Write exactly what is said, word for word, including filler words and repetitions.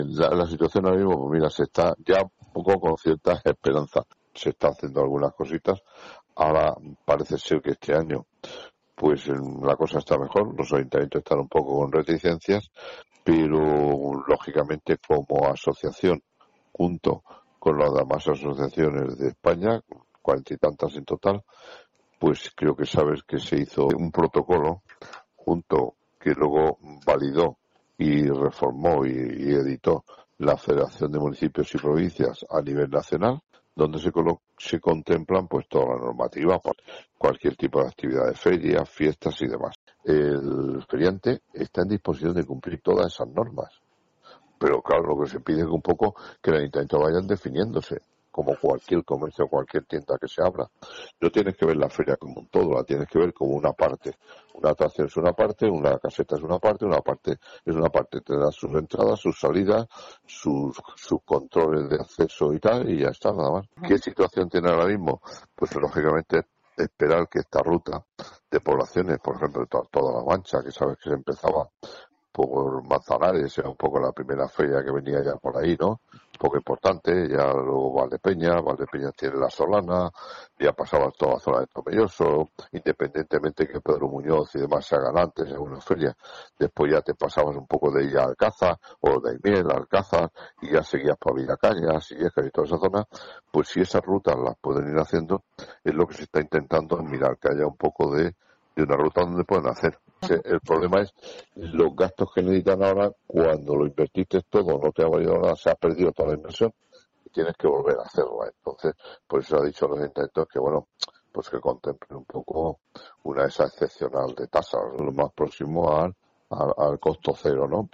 La, la situación ahora mismo, pues mira, se está ya un poco con ciertas esperanzas. Se está haciendo algunas cositas. Ahora parece ser que este año pues la cosa está mejor. Los ayuntamientos están un poco con reticencias, pero lógicamente como asociación, junto con las demás asociaciones de España, cuarenta y tantas en total, pues creo que sabes que se hizo un protocolo junto que luego validó y reformó y, y editó la Federación de Municipios y Provincias a nivel nacional, donde se, colo- se contemplan pues toda la normativa, por cualquier tipo de actividad de ferias, fiestas y demás. El feriante está en disposición de cumplir todas esas normas, pero claro, lo que se pide es un poco que el ayuntamiento vayan definiéndose, como cualquier comercio, cualquier tienda que se abra. No tienes que ver la feria como un todo, la tienes que ver como una parte. Una atracción es una parte, una caseta es una parte, una parte es una parte. Te da sus entradas, sus salidas, sus, sus controles de acceso y tal, y ya está, nada más. ¿Qué situación tiene ahora mismo? Pues lógicamente esperar que esta ruta de poblaciones, por ejemplo, to- toda la Mancha, que sabes que se empezaba por Manzanares, era un poco la primera feria que venía ya por ahí, ¿no? Un poco importante, ya luego Valdepeñas, Valdepeñas tiene la Solana, ya pasabas toda la zona de Tomelloso, independientemente que Pedro Muñoz y demás se hagan antes en una feria, después ya te pasabas un poco de ella a Alcázar, o de Miel a Alcázar, y ya seguías por Villacañas, Sillejas y toda esa zona, pues si esas rutas las pueden ir haciendo, es lo que se está intentando mirar, que haya un poco de, de una ruta donde pueden hacer. El problema es los gastos que necesitan ahora, cuando lo invertiste todo, no te ha valido nada, se ha perdido toda la inversión y tienes que volver a hacerlo. Entonces, por eso ha dicho a los intentos que, bueno, pues que contemplen un poco una esa excepcional de tasas, lo más próximo al, al, al costo cero, ¿no?